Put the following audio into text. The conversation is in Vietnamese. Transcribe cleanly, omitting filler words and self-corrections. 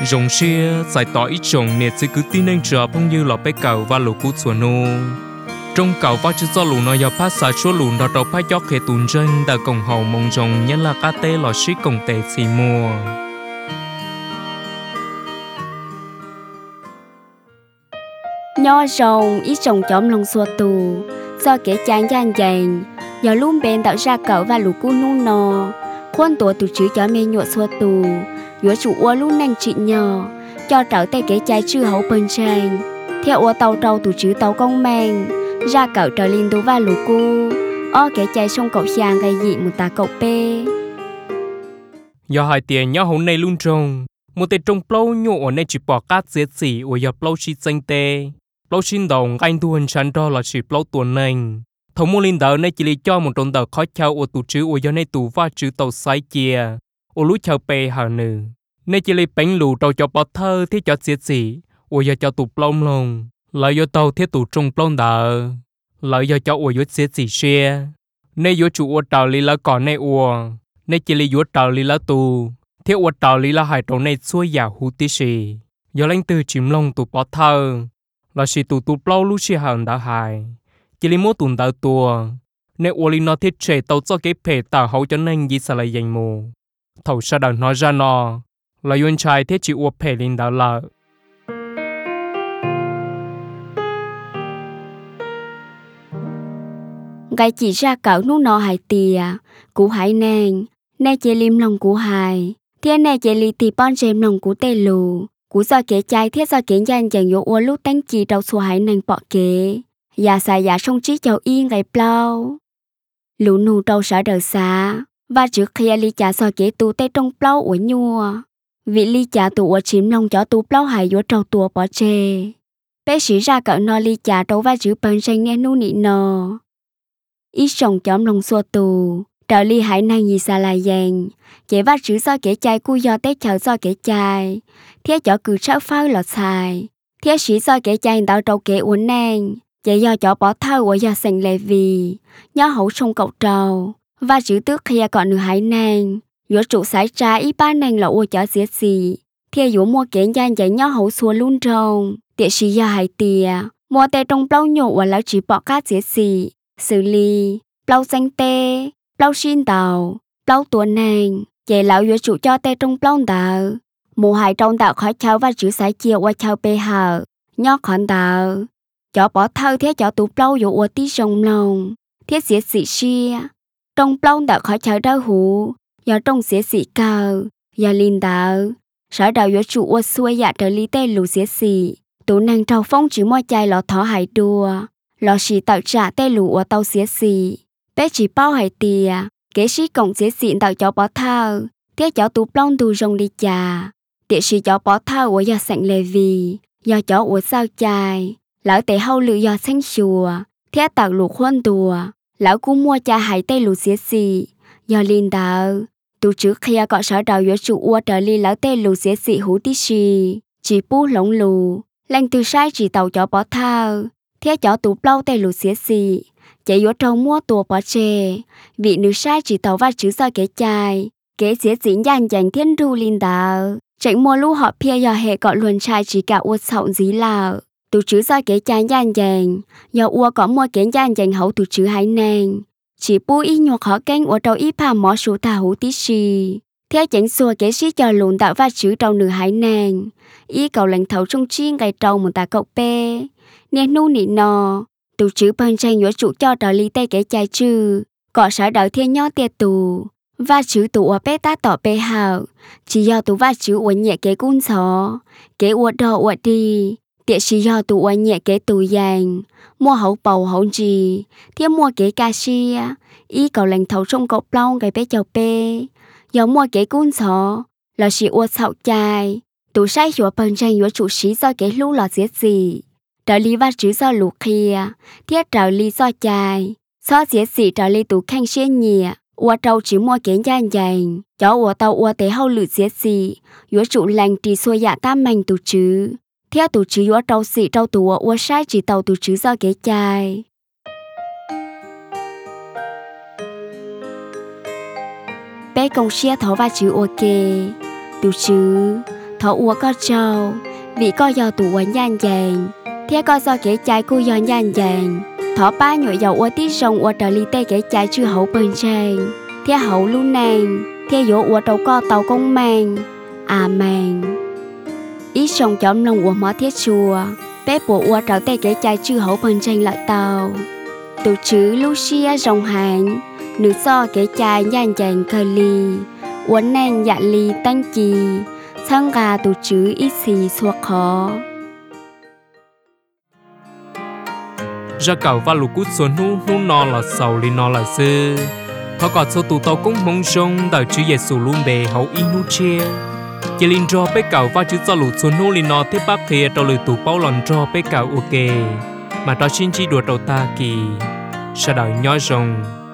rồng xia giải tỏa ít trồng nè chỉ cứ tin anh chờ phong như lọ bé cầu và lũ cú chuột nô trong cầu và chỉ do lũ nó giờ phát xả chúa lũ đó đầu phát gió khề tùn chân đã cổng hậu mong rồng nhân là cá tê lọ xí cổng tê xì mùa nho rồng ít trồng chóm lòng xua tù do kẻ chán gian dành giờ luôn bên tạo ra cậu và lũ cú nu nò khuôn tổ tụ chữ cho mê nhụa xua tù dũa chủ ua luôn nành trị nhỏ cho trở tay kẻ trái chư hậu bên tranh theo ua tàu trâu tụ chữ tàu công mang ra cậu trở lên tù và lũ cú o kẻ trái sông cậu xàng gây dị một tà cậu bê giờ hai tiền nhau hôm nay luôn trồng một tên trồng plau nhụa nên chỉ bỏ cát dễ gì ua giờ plau chi danh tê plau xin đồng anh tuần chán đó là chỉ plau tuần nành thống mô linh đạo này chỉ lý cho một trồng tàu khó chào ua tụ chữ ua giờ này tụ và chữ tàu sai chia ua lú chào bê hà nữ nên chỉ lý bánh lù tàu cho bỏ thơ thì cho dễ gì ua giờ cho tụ plau lông lại giờ tàu thiết tụ trồng plau đờ lại giờ cho ua giờ dễ gì xe nên giờ chủ ua tàu lý là còn này ua nên chỉ lý giờ tàu lý là tụ thiết ua tàu lý là hai trâu này xuôi giả hú tí xì giờ lãnh từ chìm lông tụ bỏ thơ là xì tụ plau lú xì hẳn đã hài chỉ lý mô tụn đào tua nên ua lý nó thiết trẻ tàu cho cái phê tàu hậu cho nên gì sẽ lại dành mù thầu sa đằng nói ra nó là yun trai thiết chỉ ua phê linh đào lợ gai chỉ ra cậu nú nọ hài tìa cú hài nèn nè chế lim lòng cú hài thiên nè chế li tì bon chém lòng cú tê lù cú do kế trai thiết do kế gian dành yo ua lúc tánh chỉ đầu xua hài nèn bọ kế ya xài ya sông trí chầu yên gai plau lũ nụ đầu sợ đời xa và trước khi li trả so kế tu tê trong plau ủa nhua vị li trả tu ủa chìm lòng cho tu plau hài yo trâu tua bỏ chê bé sĩ ra cậu no li trả trâu và chữ bần tranh nè nu nị nò ít sòng chóm lòng xua tù trợ ly hải năng gì xa là dàng chế vắt chữ do kẻ trai cu do tết chào do kẻ trai thế cho cứ sao phao lọt xài thế sĩ do kẻ trai tạo trâu kẻ uốn nang chế do cho bỏ thao của do sành lệ vì nhớ hậu sông cậu trâu và chữ tước khi còn nửa hải năng giữa trụ sải trái ít ba năng là ua cho xía xì thế giữa mua kẻ gian dạy nhớ hậu xua luôn trông địa sĩ do hải tìa mua tê trong bao nhộ và lão chỉ bỏ cát xía xì xử lý plau xanh tê plau xin tàu plau tuần nàng về lão giữa chủ cho tê trong plau tàu mùa hải trong tàu khỏi cháu và chữ sải chiều qua cháu bê hờ nhót khoản tàu cho bỏ thơ thế cho tụ plau dụ ua tí rồng lòng thế xỉa xỉ xia trong plau tàu khỏi cháu đau hủ do trong xỉa xỉ cờ do linh tàu sở đầu giữa chủ ua xuôi dạ trở lý tê lù xỉa xỉ tụ nàng trâu phong chỉ mua chai lọ thỏ hải đùa lọ xì tạo trả tê lù ở tàu xía xì bé chỉ bao hải tìa kế sĩ cổng xía xịn tạo cho bỏ thao thế cho tụ plong tụ rồng đi trà địa sĩ cho bỏ thao ở do sảnh lề vì do cho ở sao chài lão tệ hậu lự do xanh chùa thế tạo lù khuôn đùa lão cũng mua trà hải tê lù xía xì do linh đạo tụ trước khi có sở đầu giữa chủ ua trở ly lão tê lù xía xì hú tí xì chỉ bú lỏng lù lanh từ sai chỉ tàu cho bỏ thao thế cho tụ plau tê lù xía xì chạy vô trâu mua tua bỏ chê vị nữ sai chỉ tàu và chữ do kế trai kế xía xỉ dành dành thiên ru linh đạo chạy mua lũ họ pia do hệ gọi luồn trai chỉ cả uất sậu dí lào tụ chữ do kế trai dành dành do ua có mua kế dành dành hậu tụ chữ hải nền chỉ bu ít nhuộc họ canh ở trâu ít phà mỏ số thả hú tí xì thế chẳng xua kế sĩ cho lùn đạo và chữ trâu nữ hải nền ý cầu lãnh thấu trong chiên ngày trâu một tà cậu bê nè nu nị nò tụ chữ bằng tranh giữa chủ cho trợ lý tê kế trai chư có sở đạo thiên nhó tiệt tù và chữ tụ ở bé ta tỏ bê hào chỉ do tụ và chữ uốn nhẹ kế cún gió kế uốn đỏ uốn đi địa chỉ do tụ uốn nhẹ kế tù dàng mua hậu bầu hậu gì thiên mua kế ca xia ý cầu lãnh thấu trong cậu plau ngày bé chào bê do mua kế cún gió là chỉ uốn sạo chai tụ sai giữa bằng tranh giữa chủ sĩ do kế lũ lọt giết gì trợ lý và chữ do lục kia thiết trợ lý do chài so xía xỉ trợ lý tụ khanh xuyên nhẹ ua trâu chỉ mua kiến gian dành cho ua tàu ua tế hậu lự xía xỉ yếu trụ lành trì xuôi dạ tam mảnh tụ chứ theo tụ chứ yếu trâu xỉ trâu tụ ua sai chỉ tàu tụ chứ do kế chài bé công xia thó và chữ ua kê tụ chứ thọ ua có trâu vì có do tụ ua nhan dàng thế có do kẻ trái cô do nhan dàng thọ ba nhội dầu ua tí sông ua trở ly tê kẻ trái chưa hậu bên trang thế hậu luôn nàng thế dỗ ua trâu co tàu công mang amen ý sông chóm lòng ua mó thiết chùa bé bộ ua trâu tê kẻ trái chưa hậu bên trang lại tàu tụ chữ Lucia rồng hàng nữ do kẻ trái nhan dàng cờ ly uốn nang dạ ly tăng chi sang gà tụ chữ ít xì xua khó ra cầu và lũ cút xuống nu nọ là sầu li nọ là sư họ còn số tụ tàu cũng mong rong đợi chữ Giêsu luôn bề hậu in nu chia chỉ linh cho bé cầu và chữ cho lũ xuống nu li nọ tiếp bác kia tàu lưỡi tụ bao lần cho bé cầu ok mà đó xin chỉ đùa đầu ta kỳ sa đời nhói rong